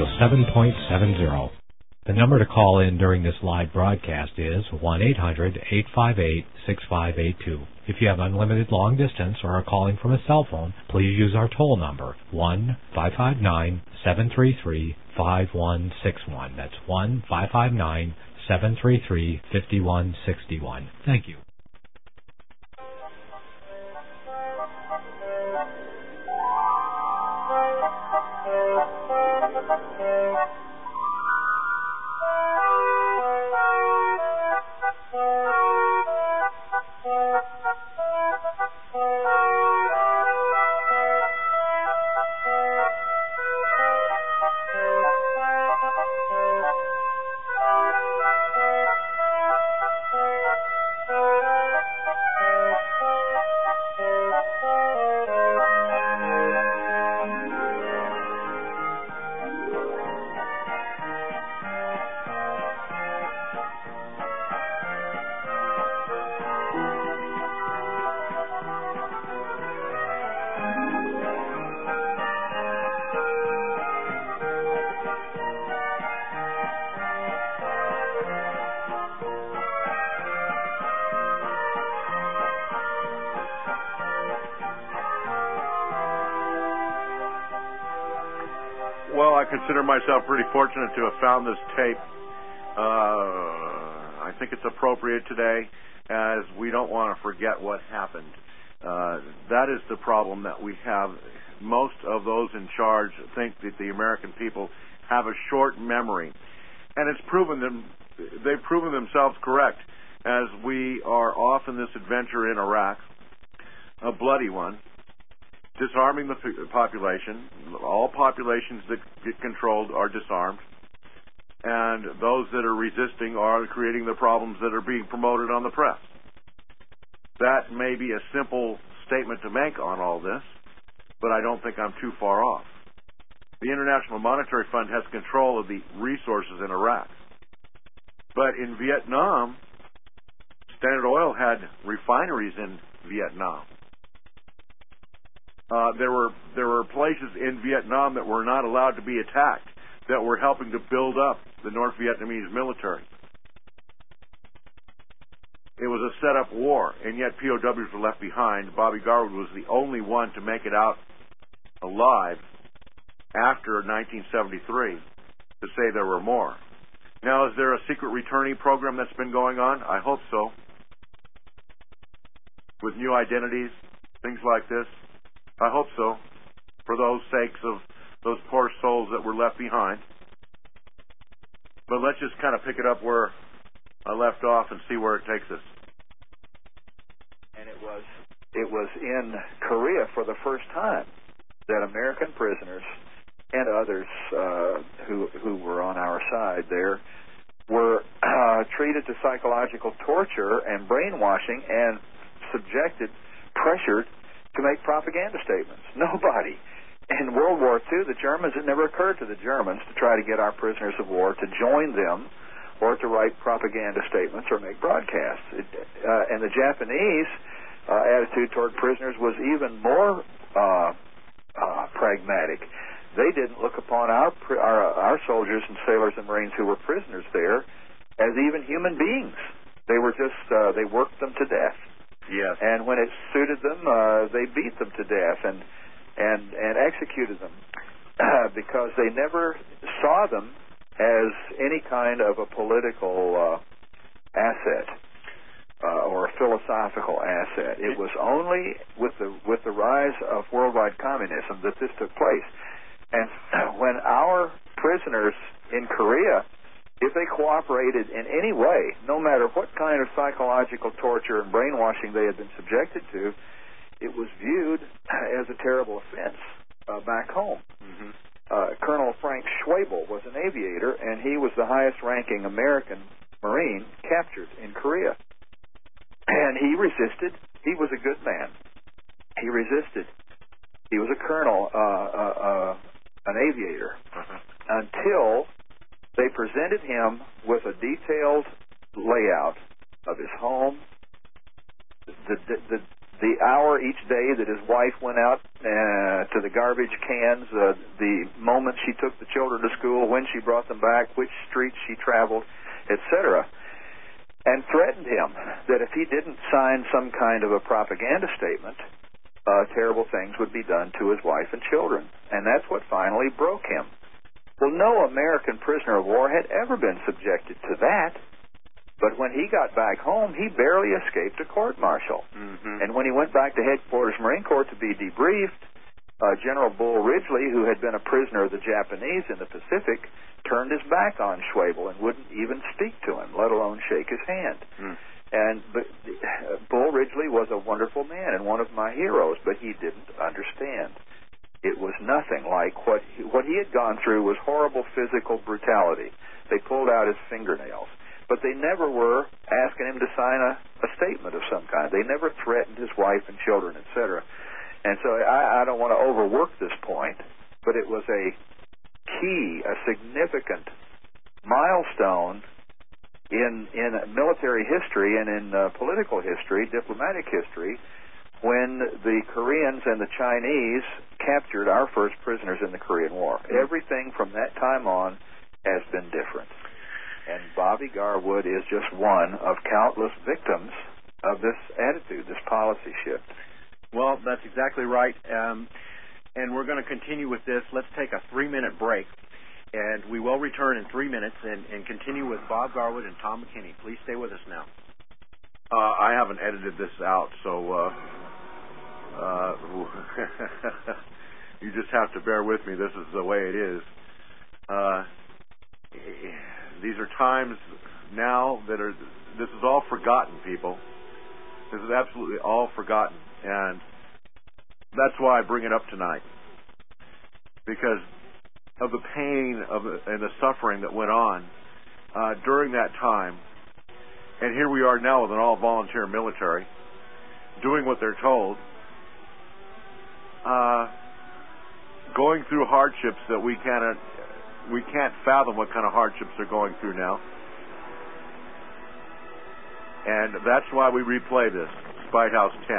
Radio 7.70. The number to call in during this live broadcast is 1-800-858-6582. If you have unlimited long distance or are calling from a cell phone, please use our toll number, 1-559-733-5161. That's 1-559-733-5161. Thank you. I consider myself pretty fortunate to have found this tape. I think it's appropriate today, as we don't want to forget what happened. That is the problem that we have. Most of those in charge think that the American people have a short memory, and they've proven themselves correct, as we are off in this adventure in Iraq, a bloody one, disarming the population. All populations that get controlled are disarmed, and those that are resisting are creating the problems that are being promoted on the press. That may be a simple statement to make on all this, but I don't think I'm too far off. The International Monetary Fund has control of the resources in Iraq. But in Vietnam, Standard Oil had refineries in Vietnam. There were places in Vietnam that were not allowed to be attacked, that were helping to build up the North Vietnamese military. It was a set-up war, and yet POWs were left behind. Bobby Garwood was the only one to make it out alive after 1973 to say there were more. Now, is there a secret returnee program that's been going on? I hope so. With new identities, things like this. I hope so, for those sakes of those poor souls that were left behind. But let's just kind of pick it up where I left off and see where it takes us. And it was in Korea for the first time that American prisoners and others who were on our side there were treated to psychological torture and brainwashing and pressured to make propaganda statements. Nobody. In World War II, the Germans, it never occurred to the Germans to try to get our prisoners of war to join them or to write propaganda statements or make broadcasts. And the Japanese attitude toward prisoners was even more pragmatic. They didn't look upon our soldiers and sailors and Marines who were prisoners there as even human beings. They were just, they worked them to death. Yes. And when it suited them, they beat them to death and executed them because they never saw them as any kind of a political asset or a philosophical asset. It was only with the rise of worldwide communism that this took place. And when our prisoners in Korea, if they cooperated in any way, no matter what kind of psychological torture and brainwashing they had been subjected to, it was viewed as a terrible offense back home. Mm-hmm. Colonel Frank Schwabel was an aviator, and he was the highest-ranking American Marine captured in Korea. And he resisted. He was a good man. He resisted. He was a colonel, an aviator, until they presented him with a detailed layout of his home, the the hour each day that his wife went out to the garbage cans, the moment she took the children to school, when she brought them back, which streets she traveled, etc., and threatened him that if he didn't sign some kind of a propaganda statement, terrible things would be done to his wife and children. And that's what finally broke him. Well, no American prisoner of war had ever been subjected to that. But when he got back home, he barely escaped a court-martial. Mm-hmm. And when he went back to headquarters Marine Corps to be debriefed, General Bull Ridgely, who had been a prisoner of the Japanese in the Pacific, turned his back on Schwebel and wouldn't even speak to him, let alone shake his hand. Mm. And Bull Ridgely was a wonderful man and one of my heroes, but he didn't understand. It was nothing like what he had gone through was horrible physical brutality. They pulled out his fingernails. But they never were asking him to sign a statement of some kind. They never threatened his wife and children, etc. And so I don't want to overwork this point, but it was a key, a significant milestone in military history and in political history, diplomatic history, when the Koreans and the Chinese captured our first prisoners in the Korean War. Everything from that time on has been different. And Bobby Garwood is just one of countless victims of this attitude, this policy shift. Well, that's exactly right. And we're going to continue with this. Let's take a 3-minute break. And we will return in 3 minutes and continue with Bob Garwood and Tom McKinney. Please stay with us now. I haven't edited this out, so you just have to bear with me. This is the way it is. These are times now this is all forgotten, people. This is absolutely all forgotten. And that's why I bring it up tonight. Because of the pain and the suffering that went on during that time. And here we are now with an all-volunteer military doing what they're told, going through hardships that we can't fathom what kind of hardships they're going through now. And that's why we replay this, Spite House 10.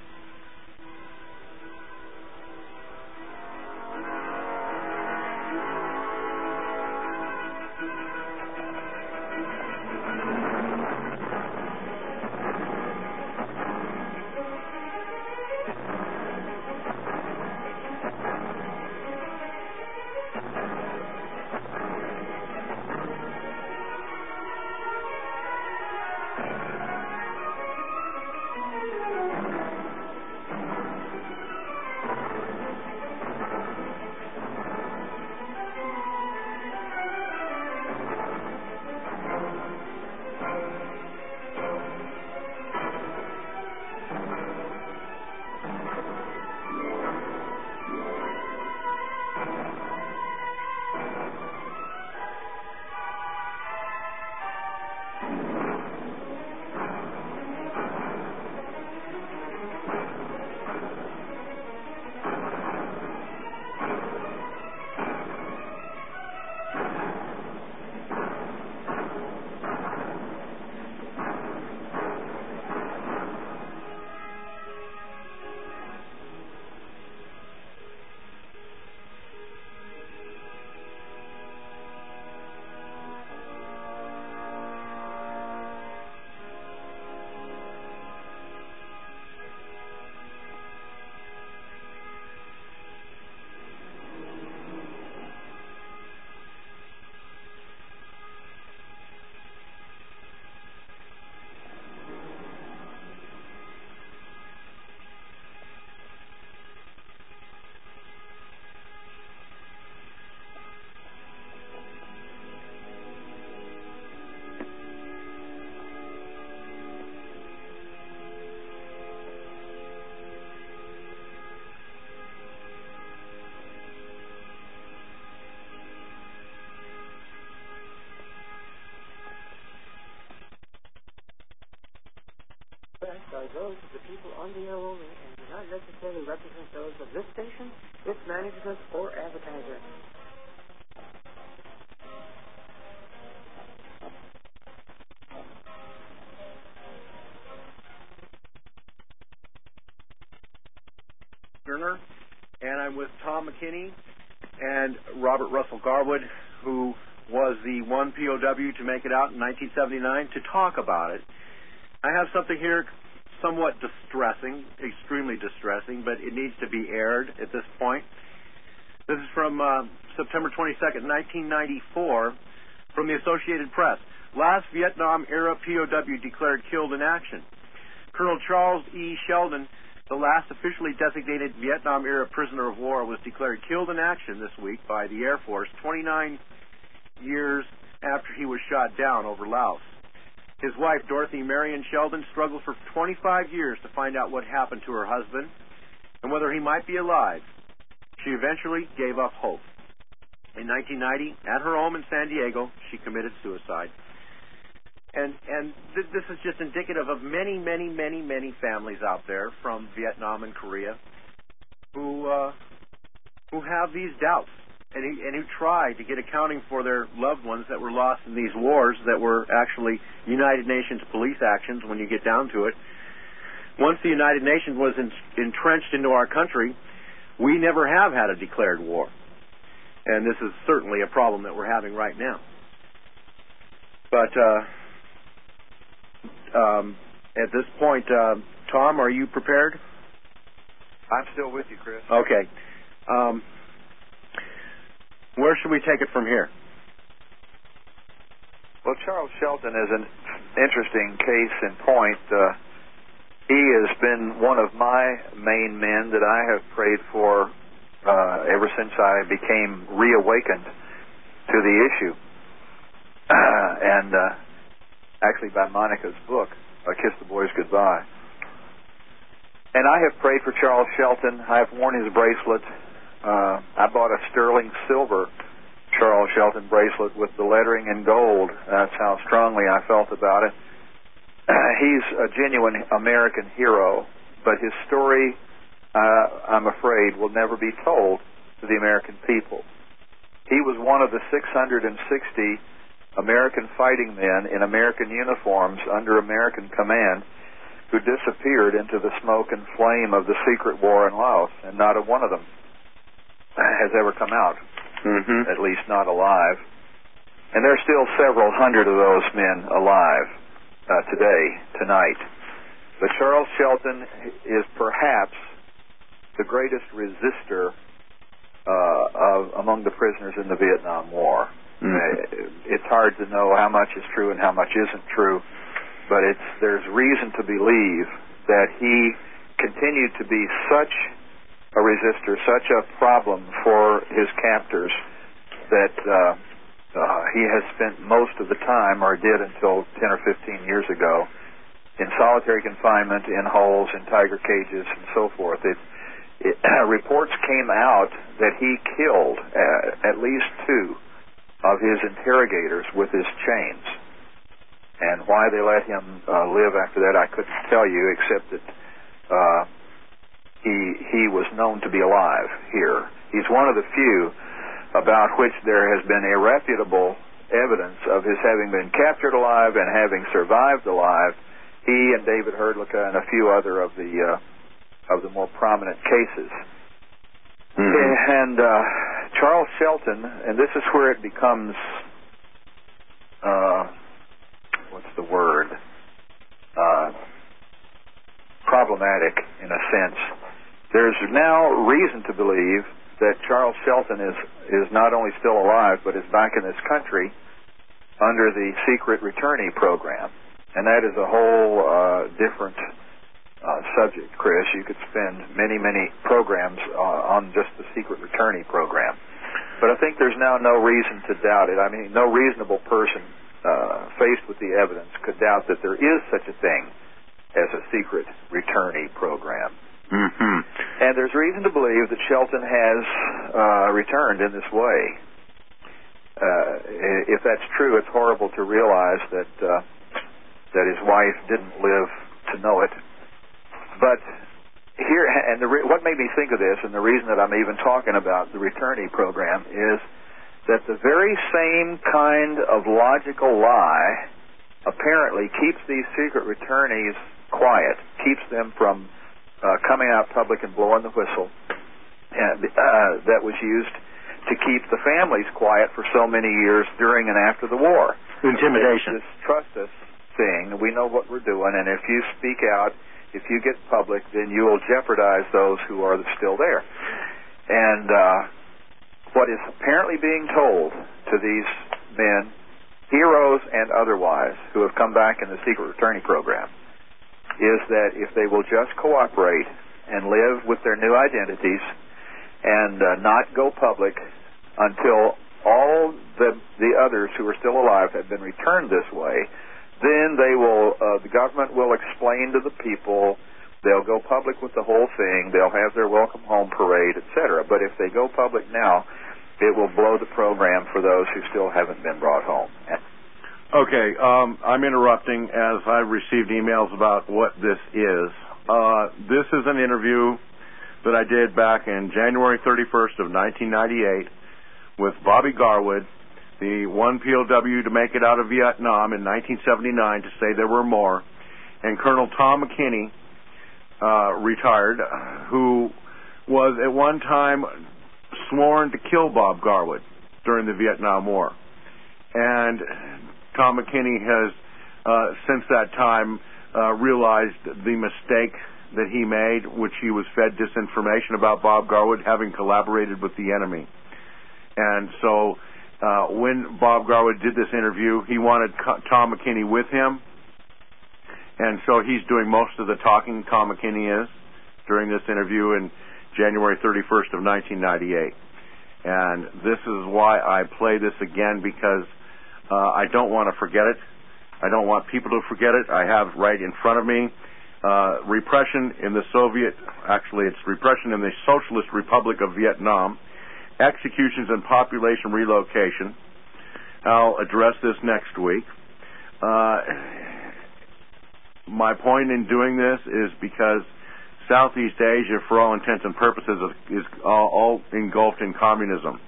Are those of the people on the air only and do not necessarily represent those of this station, its management, or advertiser. Turner, and I'm with Tom McKinney and Robert Russell Garwood, who was the one POW to make it out in 1979, to talk about it. I have something here somewhat distressing, extremely distressing, but it needs to be aired at this point. This is from September 22nd, 1994, from the Associated Press. Last Vietnam-era POW declared killed in action. Colonel Charles E. Sheldon, the last officially designated Vietnam-era prisoner of war, was declared killed in action this week by the Air Force 29 years after he was shot down over Laos. His wife, Dorothy Marion Sheldon, struggled for 25 years to find out what happened to her husband and whether he might be alive. She eventually gave up hope. In 1990, at her home in San Diego, she committed suicide. And this is just indicative of many, many, many, many families out there from Vietnam and Korea who have these doubts and who try to get accounting for their loved ones that were lost in these wars that were actually United Nations police actions when you get down to it. Once the United Nations was entrenched into our country, we never have had a declared war. And this is certainly a problem that we're having right now. But at this point, Tom, are you prepared? I'm still with you, Chris. Okay. Where should we take it from here? Well, Charles Shelton is an interesting case in point. He has been one of my main men that I have prayed for ever since I became reawakened to the issue. And actually by Monica's book, Kiss the Boys Goodbye. And I have prayed for Charles Shelton. I have worn his bracelet. I bought a sterling silver Charles Shelton bracelet with the lettering in gold. That's how strongly I felt about it. He's a genuine American hero, but his story, I'm afraid, will never be told to the American people. He was one of the 660 American fighting men in American uniforms under American command who disappeared into the smoke and flame of the secret war in Laos, and not a one of them has ever come out, at least not alive. And there are still several hundred of those men alive tonight. But Charles Shelton is perhaps the greatest resistor among the prisoners in the Vietnam War. It's hard to know how much is true and how much isn't true, but there's reason to believe that he continued to be such a resistor, such a problem for his captors that he has spent most of the time, or did until 10 or 15 years ago, in solitary confinement, in holes, in tiger cages, and so forth. Reports came out that he killed at least 2 of his interrogators with his chains. And why they let him live after that, I couldn't tell you, except that he was known to be alive here. He's one of the few about which there has been irrefutable evidence of his having been captured alive and having survived alive. He and David Herdlicka and a few other of the more prominent cases. And Charles Shelton, and this is where it becomes problematic in a sense. There's now reason to believe that Charles Shelton is not only still alive, but is back in this country under the secret returnee program. And that is a whole different subject, Chris. You could spend many, many programs on just the secret returnee program. But I think there's now no reason to doubt it. I mean, no reasonable person faced with the evidence could doubt that there is such a thing as a secret returnee program. And there's reason to believe that Shelton has returned in this way. If that's true, it's horrible to realize that his wife didn't live to know it. But here, and what made me think of this, and the reason that I'm even talking about the returnee program, is that the very same kind of logical lie apparently keeps these secret returnees quiet, keeps them from coming out public and blowing the whistle, and that was used to keep the families quiet for so many years during and after the war. Intimidation. This trust us thing. We know what we're doing, and if you speak out, if you get public, then you will jeopardize those who are still there. And what is apparently being told to these men, heroes and otherwise, who have come back in the secret returning program, is that if they will just cooperate and live with their new identities and not go public until all the others who are still alive have been returned this way, then they will. The government will explain to the people. They'll go public with the whole thing. They'll have their welcome home parade, etc. But if they go public now, it will blow the program for those who still haven't been brought home. Okay, I'm interrupting as I've received emails about what this is. This is an interview that I did back in January 31st of 1998 with Bobby Garwood, the one POW to make it out of Vietnam in 1979 to say there were more, and Colonel Tom McKinney, retired, who was at one time sworn to kill Bob Garwood during the Vietnam War. And Tom McKinney has, since that time, realized the mistake that he made, which he was fed disinformation about Bob Garwood having collaborated with the enemy. And so when Bob Garwood did this interview, he wanted Tom McKinney with him. And so he's doing most of the talking, Tom McKinney is, during this interview in January 31st of 1998. And this is why I play this again, because I don't want to forget it. I don't want people to forget it. I have right in front of me repression in the it's repression in the Socialist Republic of Vietnam, executions and population relocation. I'll address this next week. My point in doing this is because Southeast Asia, for all intents and purposes, is all engulfed in communism.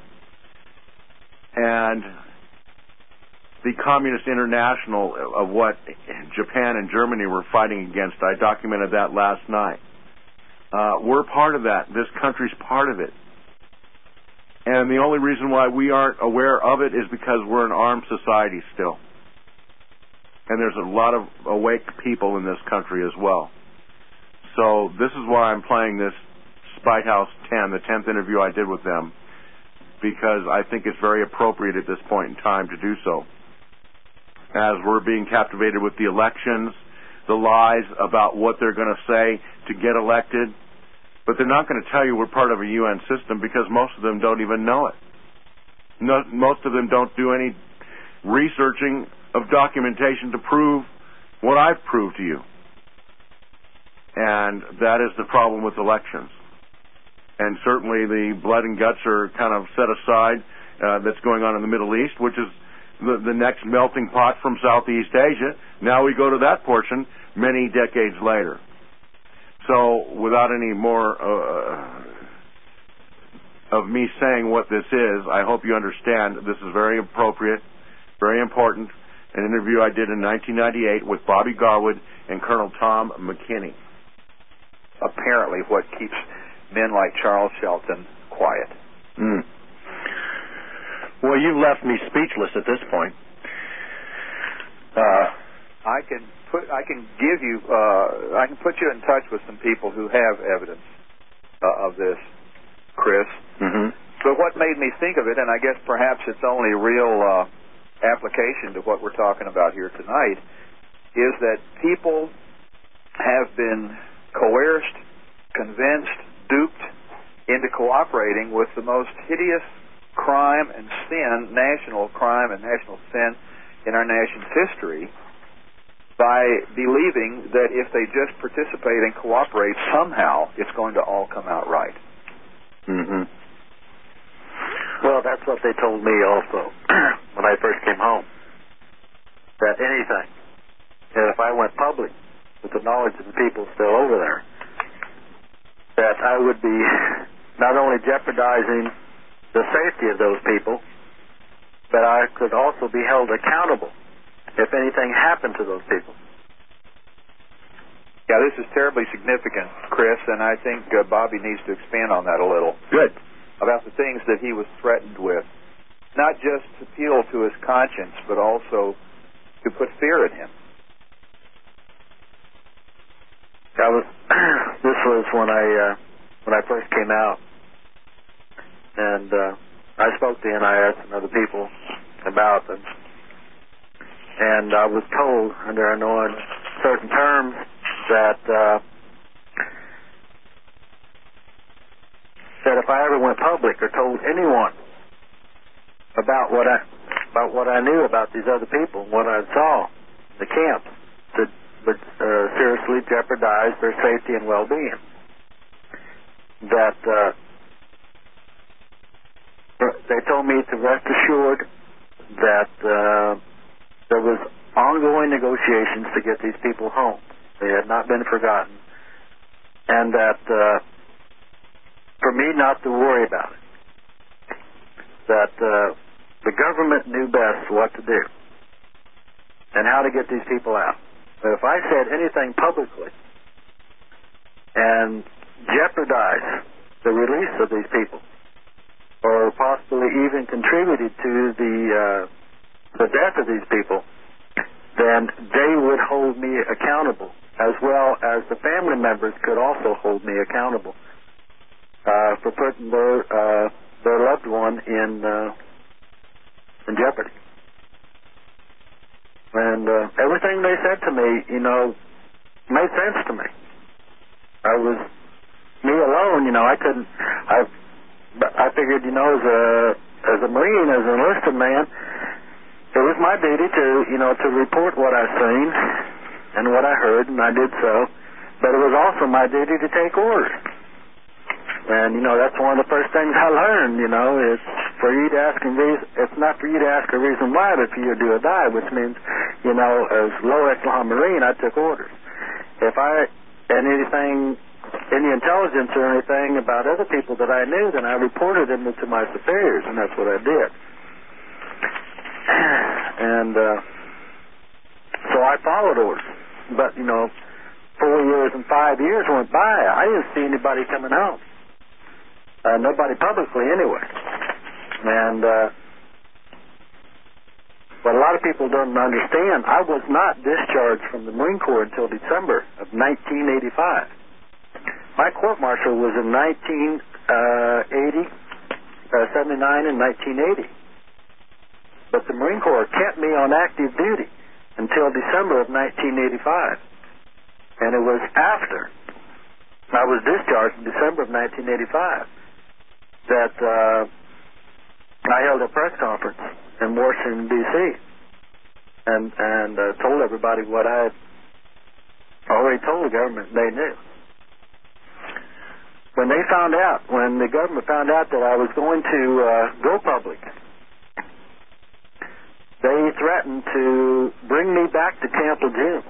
And the Communist International of what Japan and Germany were fighting against, I documented that last night. We're part of that. This country's part of it. And the only reason why we aren't aware of it is because we're an armed society still. And there's a lot of awake people in this country as well. So this is why I'm playing this Spite House 10, the 10th interview I did with them, because I think it's very appropriate at this point in time to do so. As we're being captivated with the elections, the lies about what they're going to say to get elected, but they're not going to tell you we're part of a UN system because most of them don't even know it. Most of them don't do any researching of documentation to prove what I've proved to you. And that is the problem with elections. And certainly the blood and guts are kind of set aside that's going on in the Middle East, which is the next melting pot from Southeast Asia. Now we go to that portion many decades later. So without any more of me saying what this is, I hope you understand this is very appropriate, very important, an interview I did in 1998 with Bobby Garwood and Colonel Tom McKinney. Apparently what keeps men like Charles Shelton quiet. Well, you've left me speechless at this point. I can put you in touch with some people who have evidence of this, Chris. Mm-hmm. But what made me think of it, and I guess perhaps it's only real application to what we're talking about here tonight, is that people have been coerced, convinced, duped into cooperating with the most hideous crime and sin, national crime and national sin in our nation's history, by believing that if they just participate and cooperate, somehow it's going to all come out right. Mm-hmm. Well, that's what they told me also when I first came home. That if I went public with the knowledge of the people still over there, that I would be not only jeopardizing the safety of those people, but I could also be held accountable if anything happened to those people. Yeah, this is terribly significant, Chris, and I think Bobby needs to expand on that a little. Good. About the things that he was threatened with. Not just appeal to his conscience, but also to put fear in him. This was when I first came out, and I spoke to NIS and other people about them, and I was told under no certain terms that if I ever went public or told anyone about what I knew about these other people, what I saw in the camp, that would seriously jeopardize their safety and well-being. That they told me to rest assured that there was ongoing negotiations to get these people home. They had not been forgotten, and that for me not to worry about it. That the government knew best what to do and how to get these people out. But if I said anything publicly and jeopardized the release of these people, or possibly even contributed to the death of these people, then they would hold me accountable, as well as the family members could also hold me accountable for putting their loved one in jeopardy. And everything they said to me, made sense to me. I was me alone, I figured, as a Marine, as an enlisted man, it was my duty to report what I seen and what I heard, and I did so. But it was also my duty to take orders. And, that's one of the first things I learned, is for you to ask it's not for you to ask a reason why, but for you to do or die, which means, as low echelon Marine, I took orders. If I had any intelligence or anything about other people that I knew, then I reported them to my superiors, and that's what I did. And so I followed orders. But, 4 years and 5 years went by. I didn't see anybody coming home. Nobody publicly, anyway. And what a lot of people don't understand, I was not discharged from the Marine Corps until December of 1985. My court-martial was in 79 and 1980. But the Marine Corps kept me on active duty until December of 1985. And it was after I was discharged in December of 1985 that I held a press conference in Washington, D.C. and told everybody what I had already told the government they knew. When the government found out that I was going to go public, they threatened to bring me back to Camp Lejeune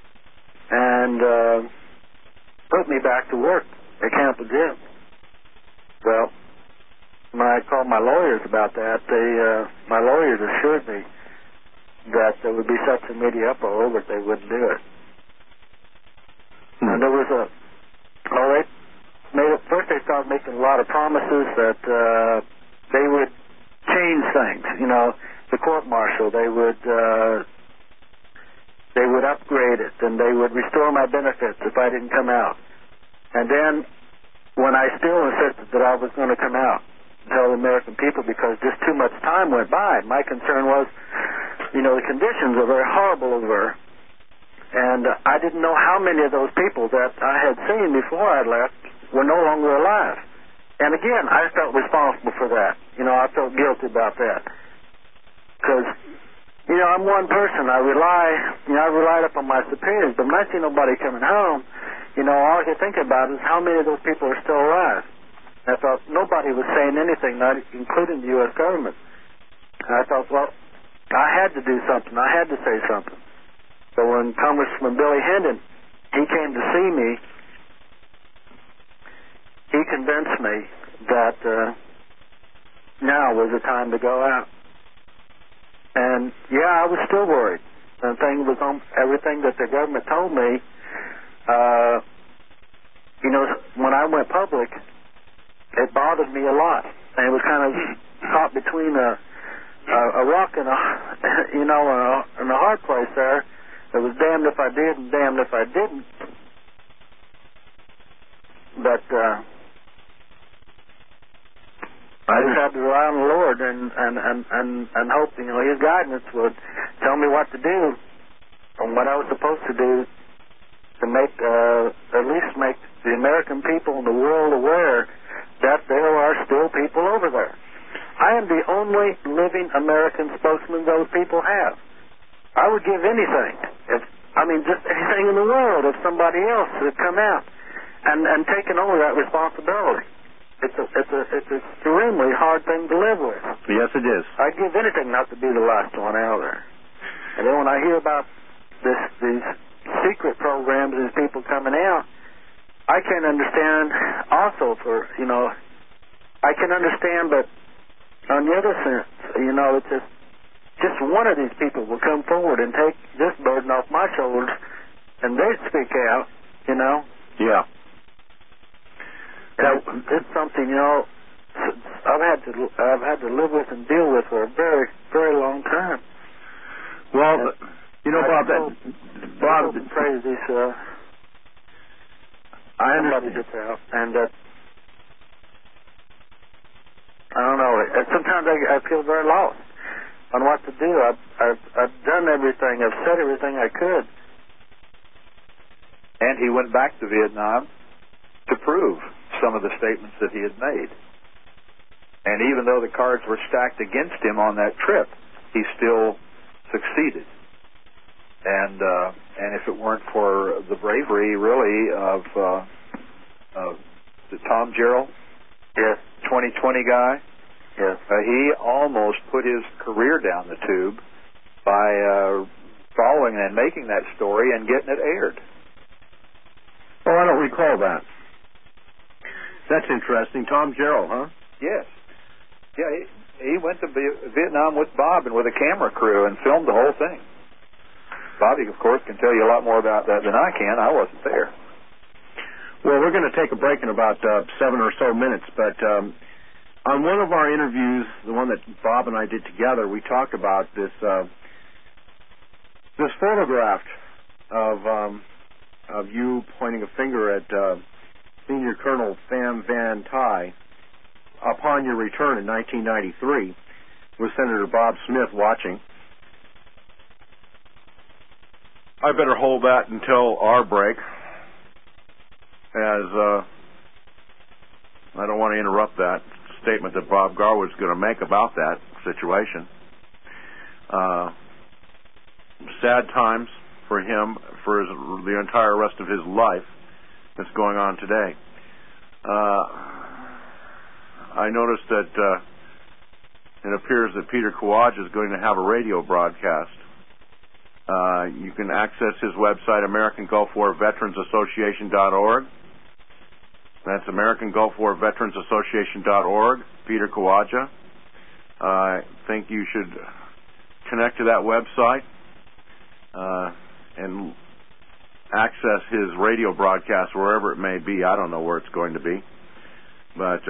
and put me back to work at Camp Lejeune. Well, when I called my lawyers about that, my lawyers assured me that there would be such a media uproar that they wouldn't do it. And there was first they started making a lot of promises that they would change things. The court-martial, they would upgrade it, and they would restore my benefits if I didn't come out. And then, when I still insisted that I was going to come out and tell the American people because just too much time went by, my concern was, the conditions are very horrible over there. And I didn't know how many of those people that I had seen before I left were no longer alive. And again, I felt responsible for that. I felt guilty about that. Because, I'm one person. I relied upon my superiors. But when I see nobody coming home, all I could think about is how many of those people are still alive. And I thought nobody was saying anything, not including the U.S. government. And I thought, well, I had to do something. I had to say something. So when Congressman Billy Hendon, he came to see me, he convinced me that now was the time to go out. And, I was still worried. The thing was on everything that the government told me you know, when I went public, it bothered me a lot, and it was kind of caught between a rock and a hard place there. It was damned if I did and damned if I didn't. But I just had to rely on the Lord and hope, you know, His guidance would tell me what to do and what I was supposed to do to make, at least make the American people and the world aware that there are still people over there. I am the only living American spokesman those people have. I would give anything, just anything in the world, if somebody else had come out and taken over that responsibility. It's an extremely hard thing to live with. Yes, it is. I'd give anything not to be the last one out there. And then when I hear about these secret programs, these people coming out, I can understand also I can understand, but on the other sense, you know, it's just one of these people will come forward and take this burden off my shoulders, and they'd speak out, you know. Yeah. It's something, you know, I've had to live with and deal with for a very, very long time. Well, you know, Bob, praise this. I understand. Somebody gets out, and I don't know. Sometimes I feel very lost on what to do. I've done everything. I've said everything I could. And he went back to Vietnam to prove some of the statements that he had made. And even though the cards were stacked against him on that trip, he still succeeded. And if it weren't for the bravery, really, of the Tom Gerald, yes, 2020 guy, yes, he almost put his career down the tube by following and making that story and getting it aired. Oh, I don't recall that. That's interesting. Tom Gerald, huh? Yes. Yeah, he went to Vietnam with Bob and with a camera crew and filmed the whole thing. Bobby, of course, can tell you a lot more about that than I can. I wasn't there. Well, we're going to take a break in about 7 or so minutes, but on one of our interviews, the one that Bob and I did together, we talked about this photograph of you pointing a finger at Senior Colonel Pham Van Thai upon your return in 1993, with Senator Bob Smith watching. I better hold that until our break, as I don't want to interrupt that statement that Bob Garwood's going to make about that situation. Sad times for him, for the entire rest of his life that's going on today. I noticed that it appears that Peter Khawaja is going to have a radio broadcast. You can access his website, AmericanGulfWarVeteransAssociation.org. That's AmericanGulfWarVeteransAssociation.org, Peter Khawaja. I think you should connect to that website and access his radio broadcast wherever it may be. I don't know where it's going to be. But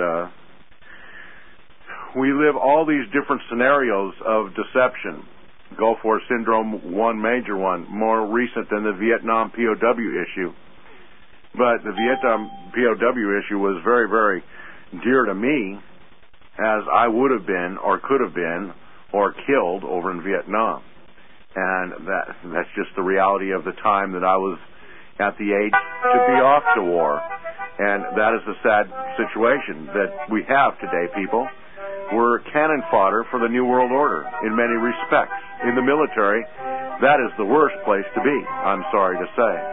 we live all these different scenarios of deception. Gulf War Syndrome, one major one, more recent than the Vietnam POW issue. But the Vietnam POW issue was very, very dear to me, as I would have been or could have been or killed over in Vietnam. And that's just the reality of the time that I was at the age to be off to war. And that is the sad situation that we have today, people. We're cannon fodder for the New World Order in many respects. In the military, that is the worst place to be, I'm sorry to say.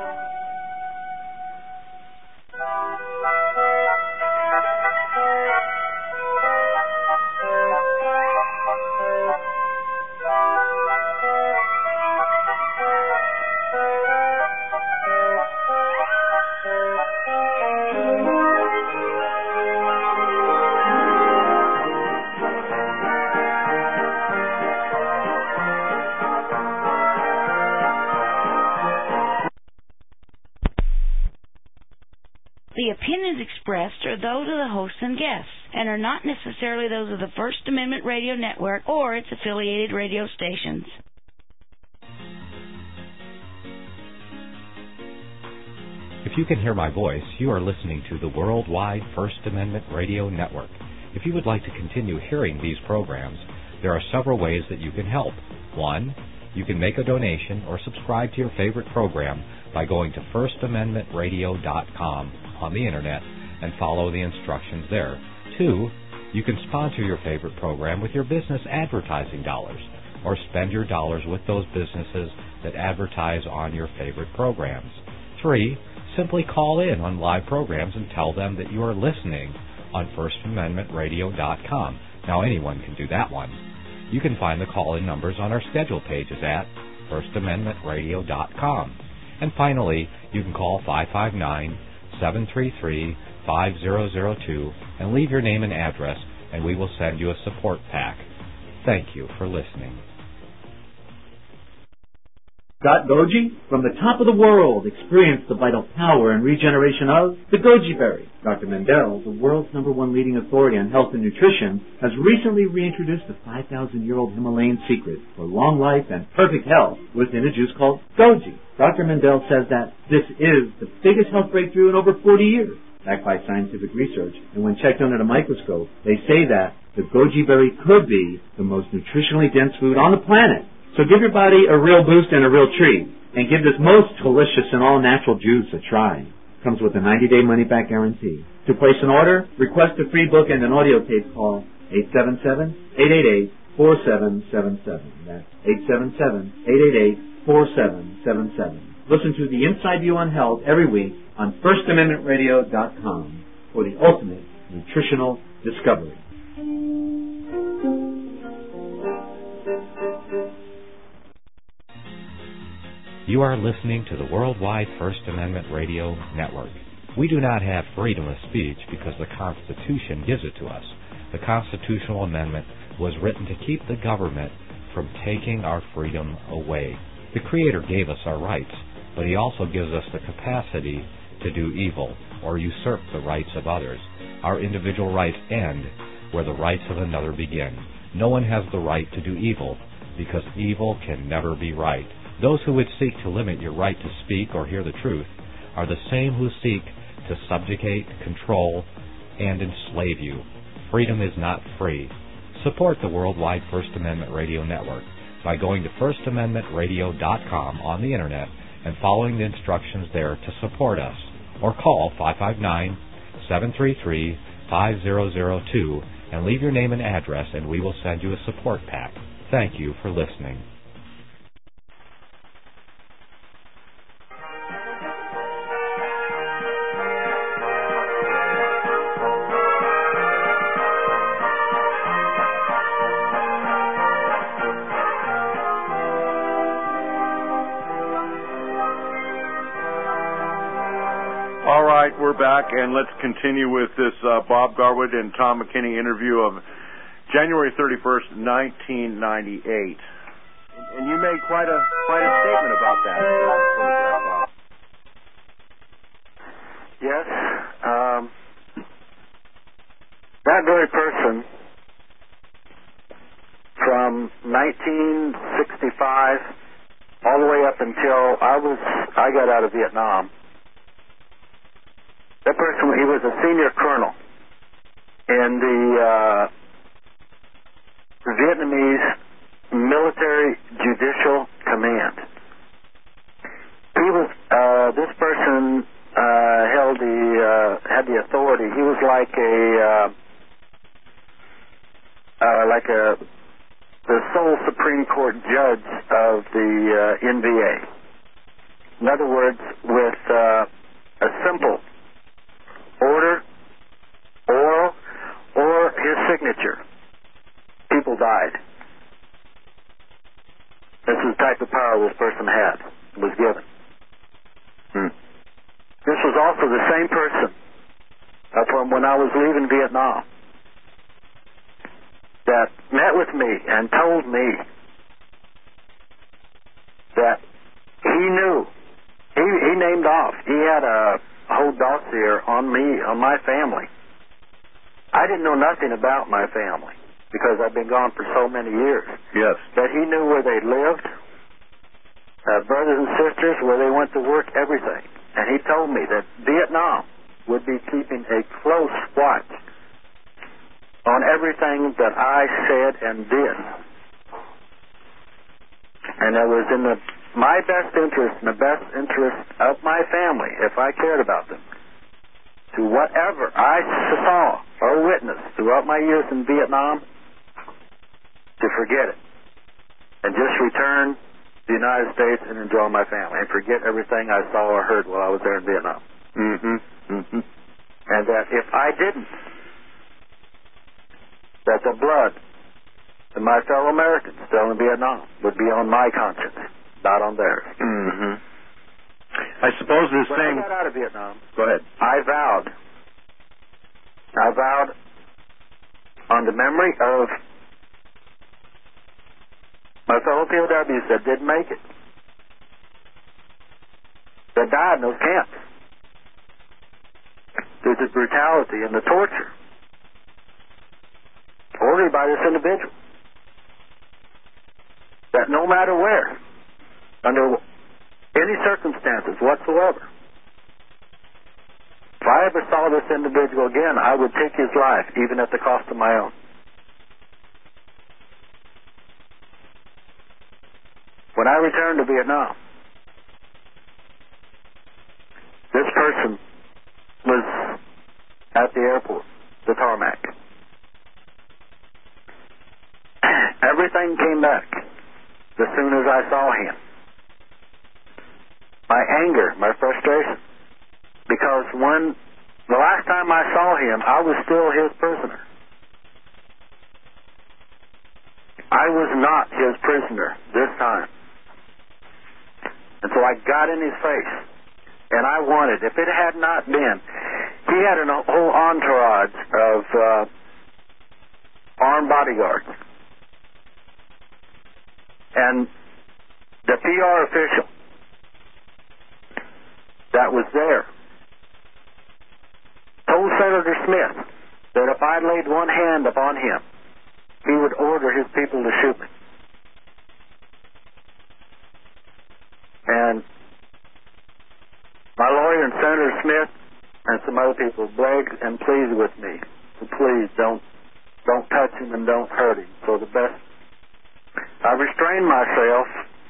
opinions expressed are those of the hosts and guests, and are not necessarily those of the First Amendment Radio Network or its affiliated radio stations. If you can hear my voice, you are listening to the Worldwide First Amendment Radio Network. If you would like to continue hearing these programs, there are several ways that you can help. 1, you can make a donation or subscribe to your favorite program by going to firstamendmentradio.com on the Internet and follow the instructions there. 2, you can sponsor your favorite program with your business advertising dollars, or spend your dollars with those businesses that advertise on your favorite programs. 3, simply call in on live programs and tell them that you are listening on firstamendmentradio.com. Now, anyone can do that one. You can find the call-in numbers on our schedule pages at firstamendmentradio.com. And finally, you can call 559-733-5002 and leave your name and address, and we will send you a support pack. Thank you for listening. Got Goji? From the top of the world, experience the vital power and regeneration of the Goji berry. Dr. Mendel, the world's #1 leading authority on health and nutrition, has recently reintroduced the 5,000-year-old Himalayan secret for long life and perfect health within a juice called Goji. Dr. Mendel says that this is the biggest health breakthrough in over 40 years, backed by scientific research, and when checked under the microscope, they say that the Goji berry could be the most nutritionally dense food on the planet. So give your body a real boost and a real treat, and give this most delicious and all-natural juice a try. Comes with a 90-day money-back guarantee. To place an order, request a free book and an audio tape. Call 877-888-4777. That's 877-888-4777. Listen to The Inside View on Health every week on FirstAmendmentRadio.com for the ultimate nutritional discovery. You are listening to the Worldwide First Amendment Radio Network. We do not have freedom of speech because the Constitution gives it to us. The constitutional amendment was written to keep the government from taking our freedom away. The Creator gave us our rights, but He also gives us the capacity to do evil or usurp the rights of others. Our individual rights end where the rights of another begin. No one has the right to do evil because evil can never be right. Those who would seek to limit your right to speak or hear the truth are the same who seek to subjugate, control, and enslave you. Freedom is not free. Support the Worldwide First Amendment Radio Network by going to firstamendmentradio.com on the Internet and following the instructions there to support us. Or call 559-733-5002 and leave your name and address, and we will send you a support pack. Thank you for listening. We're back, and let's continue with this Bob Garwood and Tom McKinney interview of January 31st, 1998. And you made quite a statement about that. Yes. That very person, from 1965 all the way up until I got out of Vietnam. That person, he was a senior colonel in the Vietnamese Military Judicial Command. He was this person had the authority. He was like the sole Supreme Court judge of the NVA. In other words, with a simple order, oral, or his signature, people died. This is the type of power this person was given. This was also the same person from when I was leaving Vietnam that met with me and told me that he knew, he named off, he had a whole whole dossier on me, on my family. I didn't know nothing about my family because I've been gone for so many years. Yes. But he knew where they lived, brothers and sisters, where they went to work, everything. And he told me that Vietnam would be keeping a close watch on everything that I said and did. And it was in my best interest and the best interest of my family, if I cared about them, to whatever I saw or witnessed throughout my years in Vietnam, to forget it and just return to the United States and enjoy my family and forget everything I saw or heard while I was there in Vietnam. And that if I didn't, that the blood of my fellow Americans still in Vietnam would be on my conscience, not on theirs. I suppose this when thing... I got out of Vietnam, Go ahead. I vowed on the memory of my fellow POWs that didn't make it, that died in those camps, through the brutality and the torture ordered by this individual, that no matter where, under any circumstances whatsoever, if I ever saw this individual again, I would take his life, even at the cost of my own. When I returned to Vietnam, this person was at the airport, the tarmac. Everything came back as soon as I saw him. My anger, my frustration, because when the last time I saw him, I was still his prisoner. I was not his prisoner this time. And so I got in his face, and I wanted, if it had not been, he had a whole entourage of armed bodyguards. And the PR official that was there told Senator Smith that if I laid one hand upon him, he would order his people to shoot me. And my lawyer and Senator Smith and some other people begged and pleaded with me to please don't touch him and don't hurt him. So the best, I restrained myself,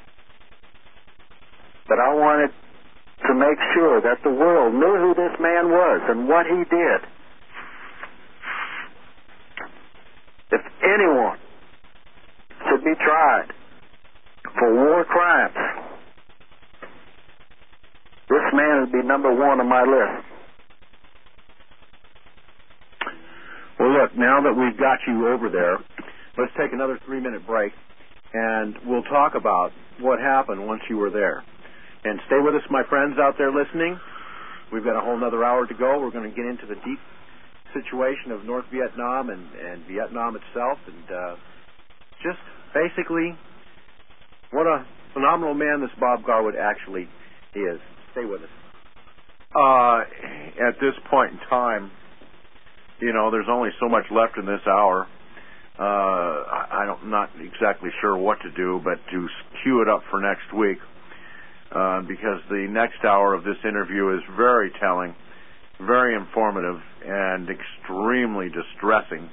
but I wanted to make sure that the world knew who this man was and what he did. If anyone should be tried for war crimes, this man would be number one on my list. Well, look, now that we've got you over there, let's take another 3-minute break, and we'll talk about what happened once you were there. And stay with us, my friends out there listening. We've got a whole another hour to go. We're going to get into the deep situation of North Vietnam and Vietnam itself, and just basically what a phenomenal man this Bob Garwood actually is. Stay with us. At this point in time, there's only so much left in this hour. I'm not exactly sure what to do, but to cue it up for next week, because the next hour of this interview is very telling, very informative, and extremely distressing.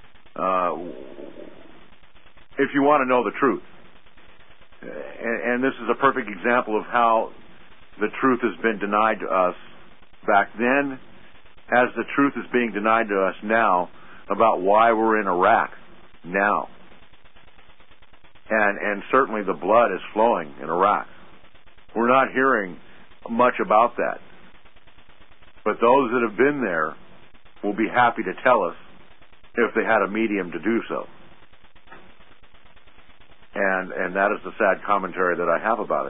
If you want to know the truth. And this is a perfect example of how the truth has been denied to us back then, as the truth is being denied to us now about why we're in Iraq now. And certainly the blood is flowing in Iraq. We're not hearing much about that. But those that have been there will be happy to tell us if they had a medium to do so. And that is the sad commentary that I have about it.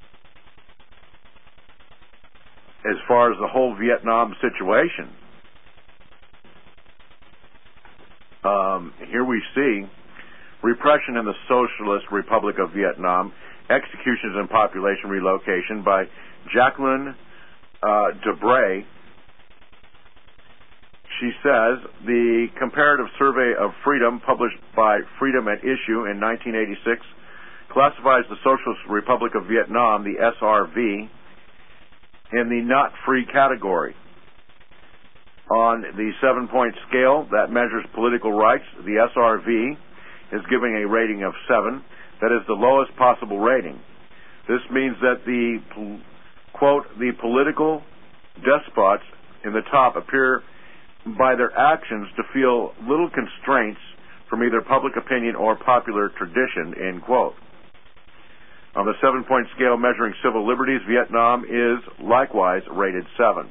As far as the whole Vietnam situation, here we see repression in the Socialist Republic of Vietnam, executions and population relocation by Jacqueline Debray, she says, the comparative survey of freedom published by Freedom at Issue in 1986 classifies the Socialist Republic of Vietnam, the SRV, in the not free category. On the 7-point scale that measures political rights, the SRV is giving a rating of 7. That is the lowest possible rating. This means that the, quote, the political despots in the top appear by their actions to feel little constraints from either public opinion or popular tradition, end quote. On the 7-point scale measuring civil liberties, Vietnam is likewise rated 7.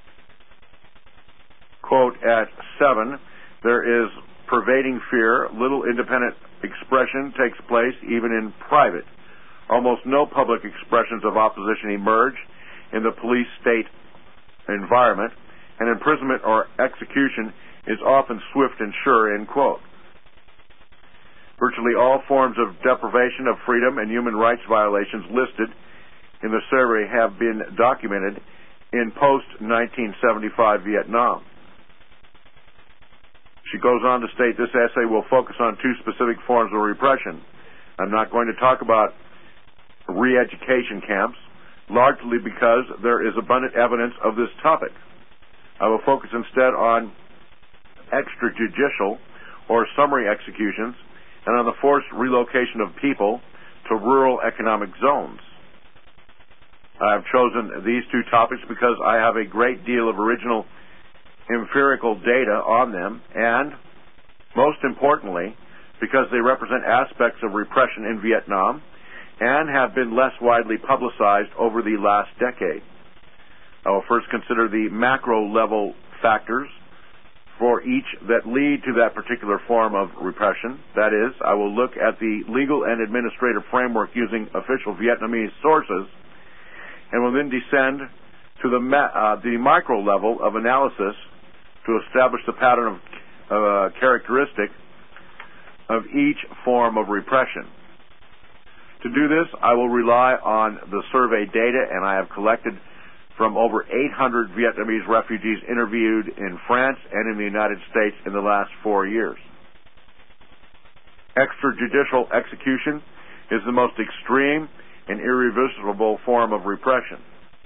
Quote, at 7, there is pervading fear, little independent expression takes place even in private. Almost no public expressions of opposition emerge in the police state environment, and imprisonment or execution is often swift and sure, end quote. Virtually all forms of deprivation of freedom and human rights violations listed in the survey have been documented in post-1975 Vietnam. She goes on to state this essay will focus on 2 specific forms of repression. I'm not going to talk about re-education camps, largely because there is abundant evidence of this topic. I will focus instead on extrajudicial or summary executions and on the forced relocation of people to rural economic zones. I have chosen these 2 topics because I have a great deal of original empirical data on them, and most importantly, because they represent aspects of repression in Vietnam and have been less widely publicized over the last decade. I will first consider the macro-level factors for each that lead to that particular form of repression. That is, I will look at the legal and administrative framework using official Vietnamese sources and will then descend to the micro level of analysis to establish the pattern of characteristic of each form of repression. To do this, I will rely on the survey data, and I have collected from over 800 Vietnamese refugees interviewed in France and in the United States in the last 4 years. Extrajudicial execution is the most extreme and irreversible form of repression.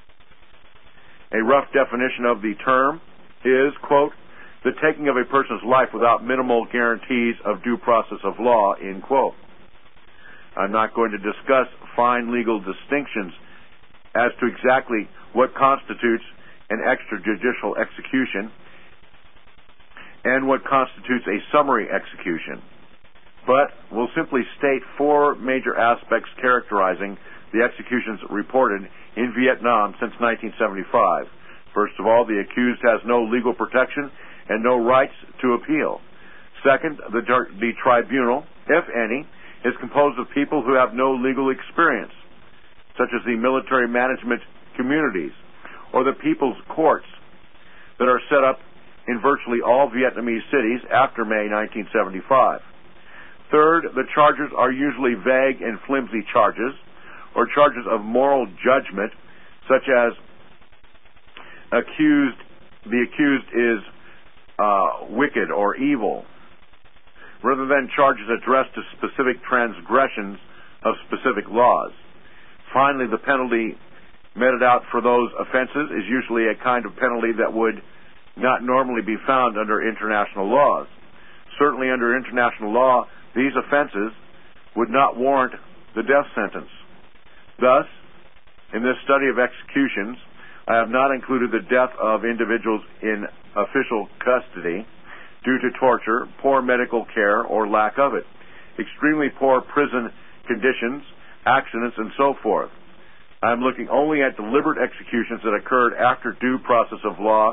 A rough definition of the term is, quote, the taking of a person's life without minimal guarantees of due process of law, end quote. I'm not going to discuss fine legal distinctions as to exactly what constitutes an extrajudicial execution and what constitutes a summary execution, but will simply state 4 major aspects characterizing the executions reported in Vietnam since 1975. First of all, the accused has no legal protection and no rights to appeal. Second, the tribunal, if any, is composed of people who have no legal experience, such as the military management communities or the people's courts that are set up in virtually all Vietnamese cities after May 1975. Third, the charges are usually vague and flimsy charges, or charges of moral judgment, such as the accused is wicked or evil, rather than charges addressed to specific transgressions of specific laws. Finally, the penalty meted out for those offenses is usually a kind of penalty that would not normally be found under international laws. Certainly under international law, these offenses would not warrant the death sentence. Thus, in this study of executions, I have not included the death of individuals in official custody due to torture, poor medical care, or lack of it, extremely poor prison conditions, accidents, and so forth. I am looking only at deliberate executions that occurred after due process of law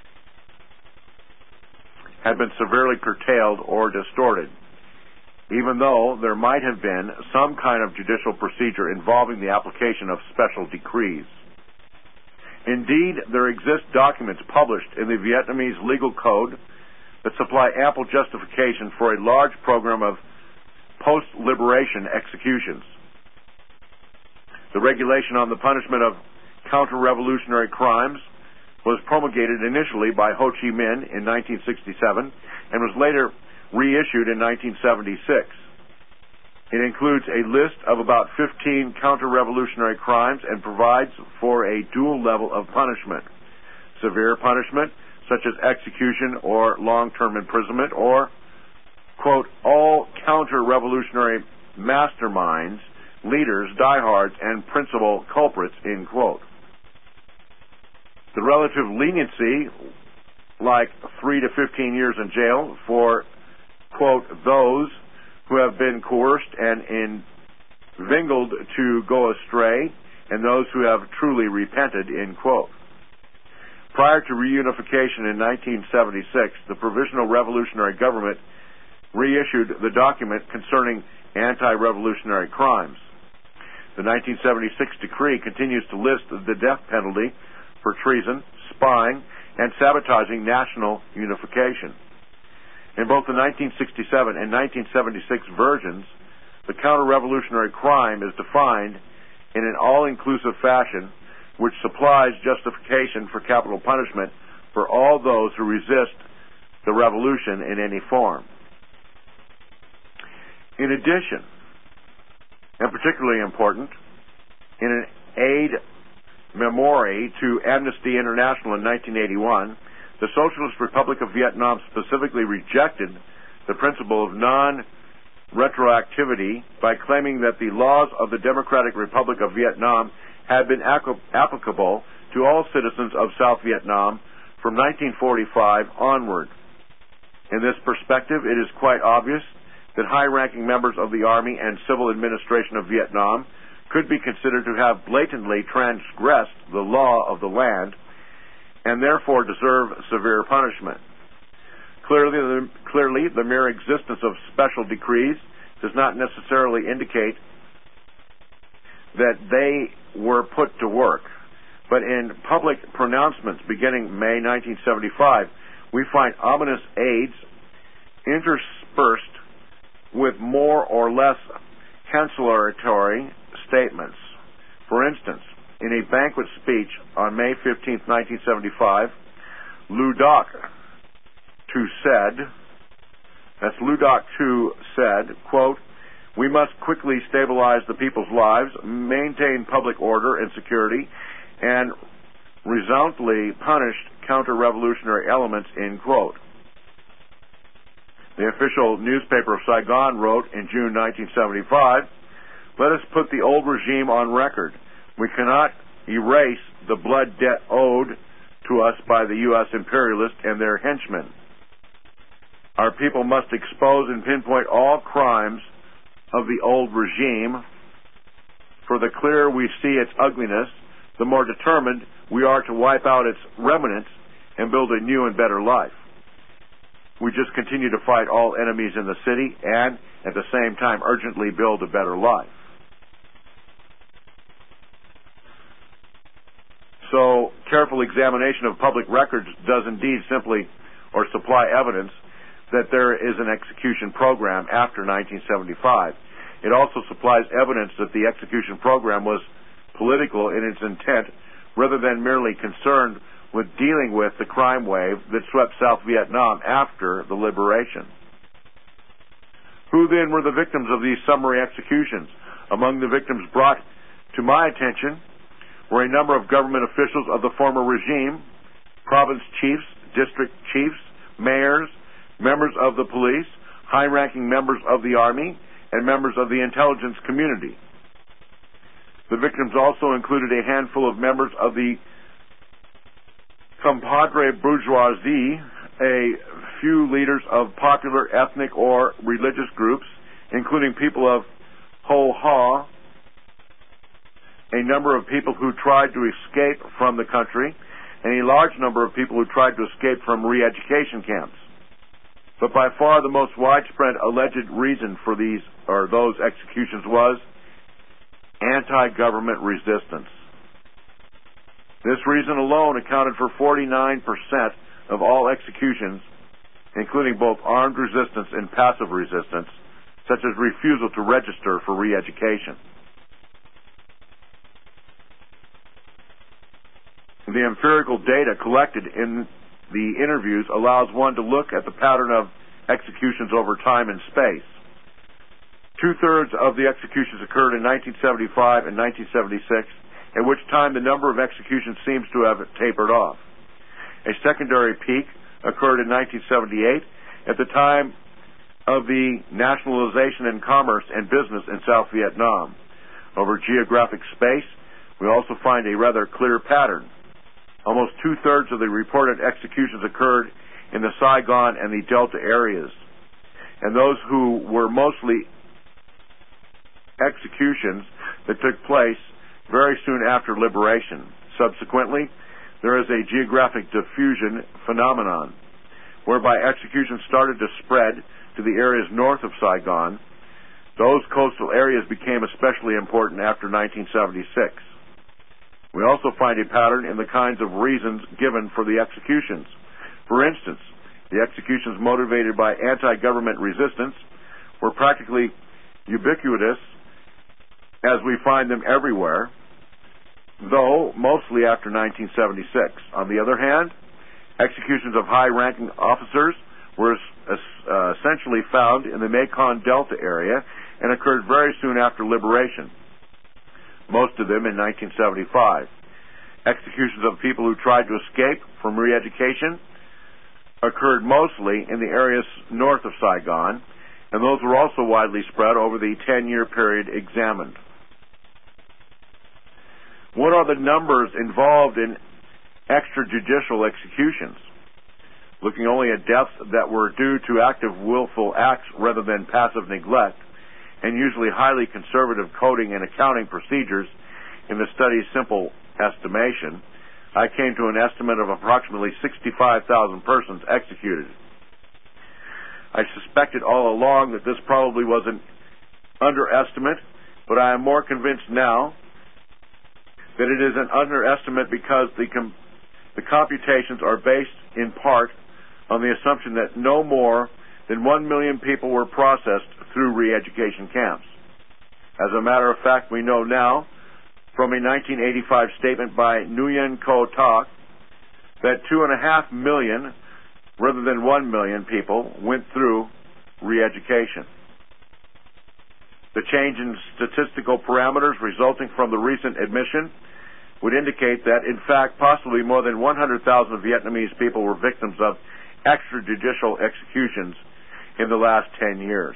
had been severely curtailed or distorted, even though there might have been some kind of judicial procedure involving the application of special decrees. Indeed, there exist documents published in the Vietnamese legal code that supply ample justification for a large program of post-liberation executions. The regulation on the punishment of counter-revolutionary crimes, was promulgated initially by Ho Chi Minh in 1967 and was later reissued in 1976. It includes a list of about 15 counter-revolutionary crimes and provides for a dual level of punishment: severe punishment, such as execution or long-term imprisonment, or, quote, all counter-revolutionary masterminds, leaders, diehards, and principal culprits, end quote. The relative leniency, like 3 to 15 years in jail for, quote, those who have been coerced and inveigled to go astray, and those who have truly repented, end quote. Prior to reunification in 1976, the Provisional Revolutionary Government reissued the document concerning anti-revolutionary crimes. The 1976 decree continues to list the death penalty for treason, spying, and sabotaging national unification. In both the 1967 and 1976 versions, the counter-revolutionary crime is defined in an all-inclusive fashion which supplies justification for capital punishment for all those who resist the revolution in any form. In addition, and particularly important, in an aid memoire to Amnesty International in 1981, the Socialist Republic of Vietnam specifically rejected the principle of non-retroactivity by claiming that the laws of the Democratic Republic of Vietnam had been applicable to all citizens of South Vietnam from 1945 onward. In this perspective, it is quite obvious that high-ranking members of the Army and Civil Administration of Vietnam could be considered to have blatantly transgressed the law of the land and therefore deserve severe punishment. Clearly, the mere existence of special decrees does not necessarily indicate that they were put to work. But in public pronouncements beginning May 1975, we find ominous aids interspersed with more or less cancellatory statements. For instance, in a banquet speech on May 15, 1975, Lou Doc II said, quote, we must quickly stabilize the people's lives, maintain public order and security, and resoundingly punish counter-revolutionary elements, end quote. The official newspaper of Saigon wrote in June 1975, let us put the old regime on record. We cannot erase the blood debt owed to us by the U.S. imperialists and their henchmen. Our people must expose and pinpoint all crimes of the old regime, for the clearer we see its ugliness, the more determined we are to wipe out its remnants and build a new and better life. We just continue to fight all enemies in the city and, at the same time, urgently build a better life. So, careful examination of public records does indeed simply or supply evidence that there is an execution program after 1975. It also supplies evidence that the execution program was political in its intent rather than merely concerned with dealing with the crime wave that swept South Vietnam after the liberation. Who then were the victims of these summary executions? Among the victims brought to my attention were a number of government officials of the former regime, province chiefs, district chiefs, mayors, members of the police, high-ranking members of the Army, and members of the intelligence community. The victims also included a handful of members of the compadre bourgeoisie, a few leaders of popular ethnic or religious groups, including people of Ho Ha, a number of people who tried to escape from the country, and a large number of people who tried to escape from re-education camps. But by far the most widespread alleged reason for those executions was anti-government resistance. This reason alone accounted for 49% of all executions, including both armed resistance and passive resistance, such as refusal to register for re-education. the empirical data collected in the interviews allows one to look at the pattern of executions over time and space. 2/3 of the executions occurred in 1975 and 1976, at which time the number of executions seems to have tapered off. A secondary peak occurred in 1978 at the time of the nationalization in commerce and business in South Vietnam. Over geographic space, we also find a rather clear pattern. Almost 2/3 of the reported executions occurred in the Saigon and the Delta areas, and those who were mostly executions that took place very soon after liberation. Subsequently, there is a geographic diffusion phenomenon, whereby executions started to spread to the areas north of Saigon. Those coastal areas became especially important after 1976. We also find a pattern in the kinds of reasons given for the executions. For instance, the executions motivated by anti-government resistance were practically ubiquitous, as we find them everywhere, though mostly after 1976. On the other hand, executions of high-ranking officers were essentially found in the Mekong Delta area and occurred very soon after liberation, most of them in 1975. Executions of people who tried to escape from re-education occurred mostly in the areas north of Saigon, and those were also widely spread over the 10-year period examined. What are the numbers involved in extrajudicial executions? Looking only at deaths that were due to active willful acts rather than passive neglect, and usually highly conservative coding and accounting procedures in the study's simple estimation, I came to an estimate of approximately 65,000 persons executed. I suspected all along that this probably was an underestimate, but I am more convinced now that it is an underestimate because the computations are based in part on the assumption that no more than 1 million people were processed through re-education camps. As a matter of fact, we know now from a 1985 statement by Nguyen Co Tak that 2.5 million rather than 1 million people went through re-education. The change in statistical parameters resulting from the recent admission would indicate that, in fact, possibly more than 100,000 Vietnamese people were victims of extrajudicial executions in the last 10 years.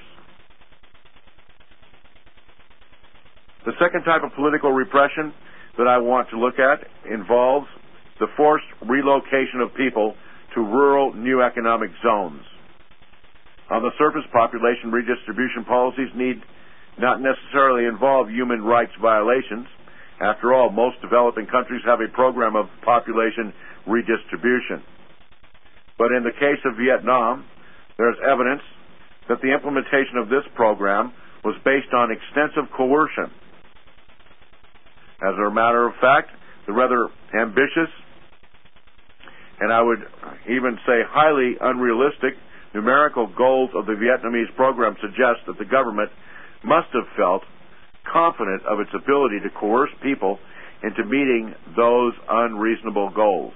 The second type of political repression that I want to look at involves the forced relocation of people to rural new economic zones. On the surface, population redistribution policies need not necessarily involve human rights violations. After all, most developing countries have a program of population redistribution. But in the case of Vietnam, there is evidence that the implementation of this program was based on extensive coercion. As a matter of fact, the rather ambitious, and I would even say highly unrealistic, numerical goals of the Vietnamese program suggest that the government must have felt confident of its ability to coerce people into meeting those unreasonable goals.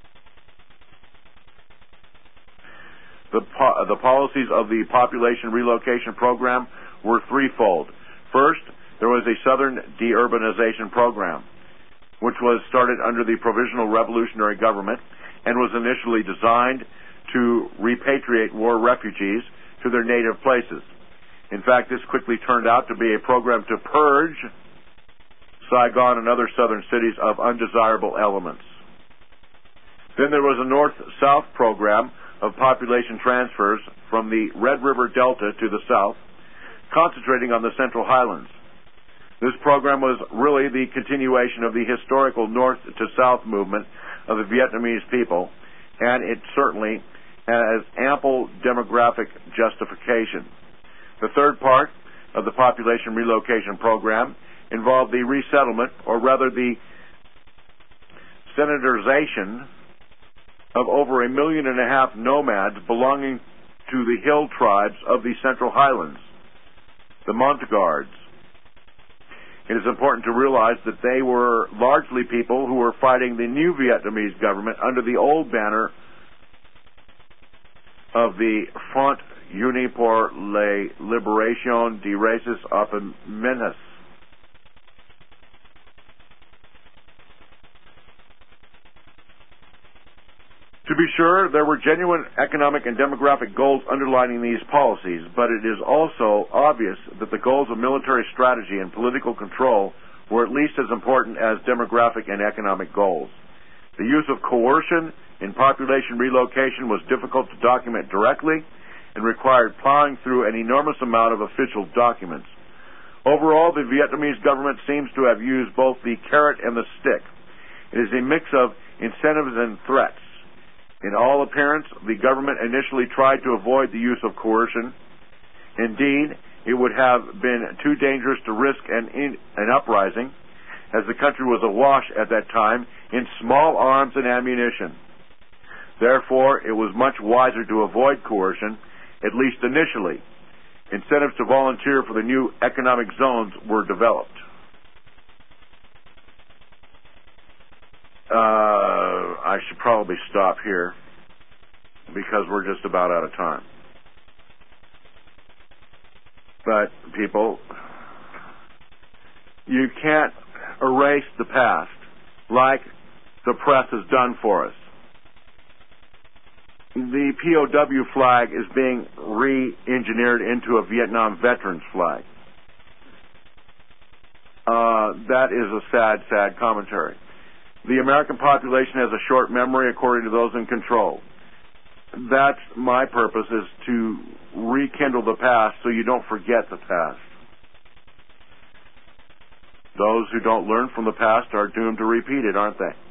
The policies of the population relocation program were threefold. First, there was a southern deurbanization program, which was started under the Provisional Revolutionary Government and was initially designed to repatriate war refugees to their native places. In fact, this quickly turned out to be a program to purge Saigon and other southern cities of undesirable elements. Then there was a north-south program of population transfers from the Red River Delta to the south, concentrating on the Central Highlands. This program was really the continuation of the historical north-to-south movement of the Vietnamese people, and it certainly has ample demographic justification. The third part of the population relocation program involved the resettlement, or rather the senatorization, of over 1.5 million nomads belonging to the hill tribes of the Central Highlands, the Montagnards. it is important to realize that they were largely people who were fighting the new Vietnamese government under the old banner of the Front Uni pour la Libération des Races Opprises. To be sure, there were genuine economic and demographic goals underlining these policies, but it is also obvious that the goals of military strategy and political control were at least as important as demographic and economic goals. The use of coercion in population relocation was difficult to document directly and required plowing through an enormous amount of official documents. Overall, the Vietnamese government seems to have used both the carrot and the stick. It is a mix of incentives and threats. In all appearance, the government initially tried to avoid the use of coercion. Indeed, it would have been too dangerous to risk an uprising, as the country was awash at that time in small arms and ammunition. Therefore, it was much wiser to avoid coercion, at least initially. Incentives to volunteer for the new economic zones were developed. I should probably stop here because we're just about out of time. But, people, you can't erase the past like the press has done for us. The POW flag is being re-engineered into a Vietnam veterans flag. That is a sad, sad commentary. The American population has a short memory according to those in control. That's my purpose, is to rekindle the past so you don't forget the past. Those who don't learn from the past are doomed to repeat it, aren't they?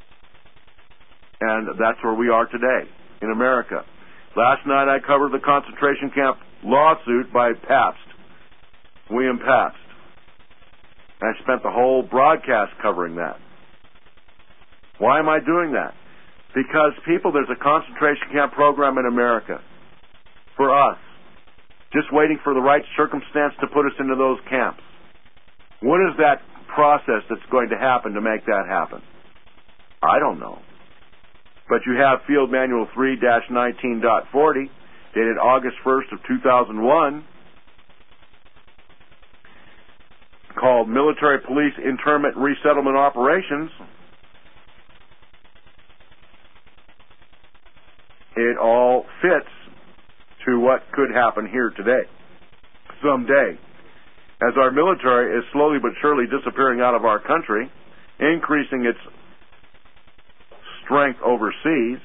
And that's where we are today, in America. Last night I covered the concentration camp lawsuit by Pabst, William Pabst. I spent the whole broadcast covering that. Why am I doing that? Because, people, there's a concentration camp program in America for us, just waiting for the right circumstance to put us into those camps. What is that process that's going to happen to make that happen? I don't know. But you have Field Manual 3-19.40, dated August 1st of 2001, called Military Police Internment Resettlement Operations. It all fits to what could happen here today, someday. As our military is slowly but surely disappearing out of our country, increasing its strength overseas,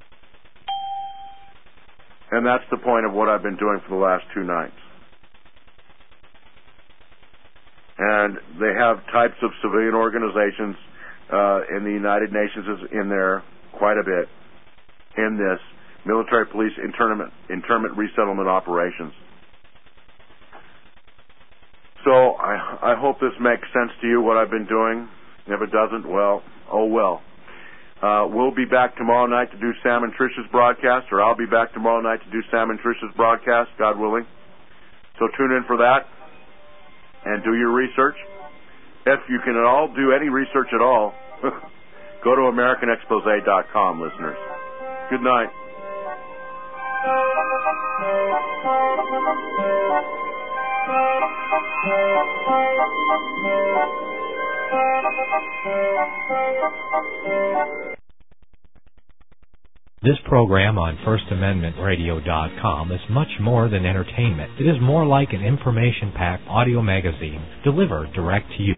and that's the point of what I've been doing for the last 2 nights. And they have types of civilian organizations, and the United Nations is in there quite a bit in this military police internment resettlement operations. So I hope this makes sense to you, what I've been doing. If it doesn't, well, oh well. We'll be back tomorrow night to do Sam and Trish's broadcast, or I'll be back tomorrow night to do Sam and Trish's broadcast, God willing. So tune in for that and do your research. If you can at all do any research at all, go to AmericanExpose.com, listeners. Good night. This program on FirstAmendmentRadio.com is much more than entertainment. It is more like an information-packed audio magazine delivered direct to you.